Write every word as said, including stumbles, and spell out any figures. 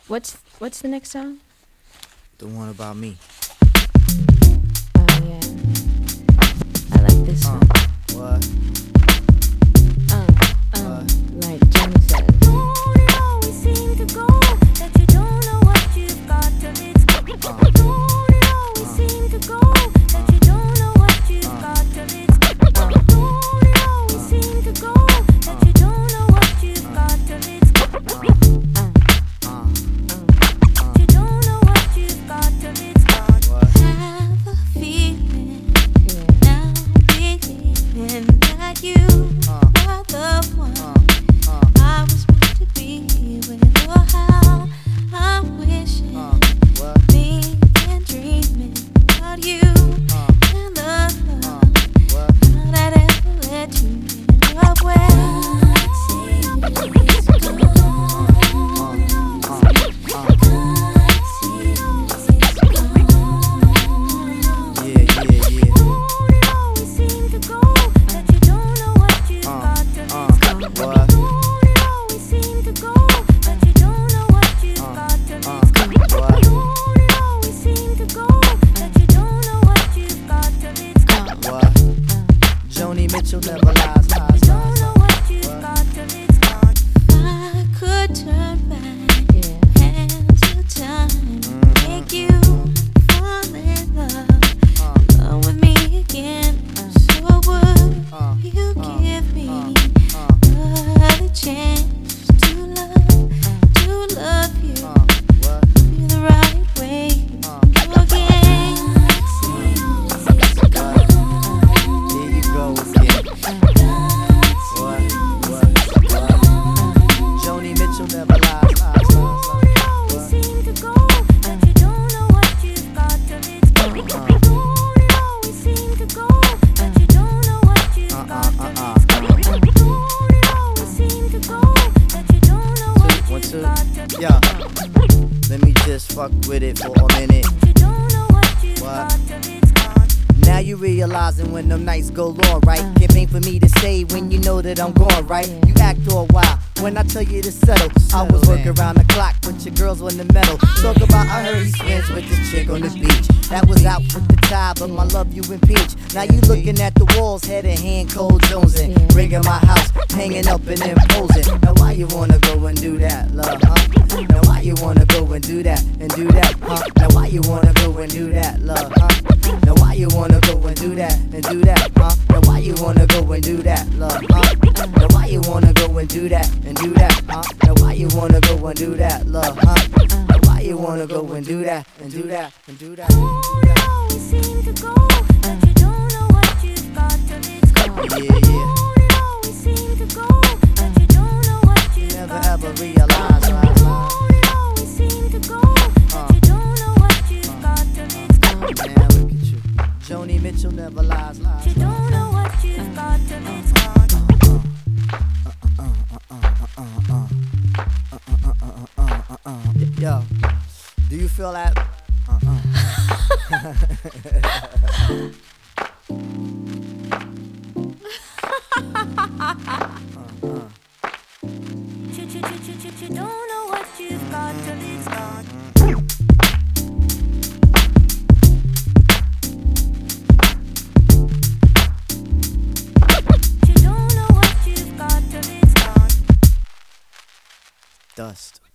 What's what's the next song? The one about me. Oh yeah, I like this Uh, one. what? Uh, uh, like Johnny says. Don't it always seem to go that you don't know what you've got till it's gone? Uh, Don't it always uh, seem to go that you don't know what you've uh, got till it's gone? Don't it always uh, seem to go that you don't know what you've got till it's gone? uh, uh, You don't know what you've got till it's gone. what? Have a feeling Yeah. now, believing that you Uh, are the one uh, uh, I was meant to be with. Oh, how I'm wishing, uh, what? thinking, dreaming about you Uh, and the love uh, what? that ever led you in your way. Yeah, yeah, yeah. Don't it always seem to go that you don't know what you've Uh, got till uh, it's gone? what? Don't it always seem to go that you don't know what you've Uh, got till uh, it's gone? what? Don't it always seem to go that you don't know what you've got till it's gone? What? Joni Mitchell never lies, lies, Don't lies. know what you've What? got till it's gone. I could turn back Yeah. hands of time, make you fall in love, Uh, love with me again. So would uh, you uh, give me uh, another chance to love, to love you, uh, what? you the right way Uh, again? here you go again. What? What? What? Joni Mitchell never lies, lies, lies, lies. Always seem to go that you don't know what you've got till it's gone. Uh, Don't it always seem to go that you don't know what you've uh, got uh, till uh, it's uh, gone. Don't it always seem to go that you don't know what One, you've two. got till it's Yeah. gone. Let me just fuck with it for a minute. You don't know what you've What? got till it's gone. Now you realizing when them nights go long, right? It ain't for me to say when you know that I'm gone, right? You act all wild when I tell you to settle. I was working around the clock, but your girls on the metal. Talk about I heard he swims with this chick on the beach. That was out with the tide, but my love you impeach. Now you looking at the walls, head in hand, cold jonesing. Rigging my house, hanging up and imposing. Now why you wanna go and do that, love, huh? Now why you wanna go and do that, and do that, huh? Now why you wanna go and do that, love, huh? Now why you wanna go and do that, and do that, huh? Now why you wanna go and do that, love, huh? Now why you wanna go and do that, and do that, huh? Now why you wanna go and do that, love, huh? Now why you wanna go and do that, and do that, and do that, and do Don't it that? always seem to go that you don't know what you've got till it's gone. Yeah, yeah. Don't it always seem to go that you don't know what you've Never got ever till it's realize, gone. right, love? Don't it always seem to go that you don't know what you've got till it's gone. Man, look at you. Joni Mitchell never lies, lies. You don't know what you've got till it's gone. Yo, do you feel that? Uh-uh. You, you, you, you, you, you don't know what you've got till it's gone. You don't know what you've got till it's gone. Dust.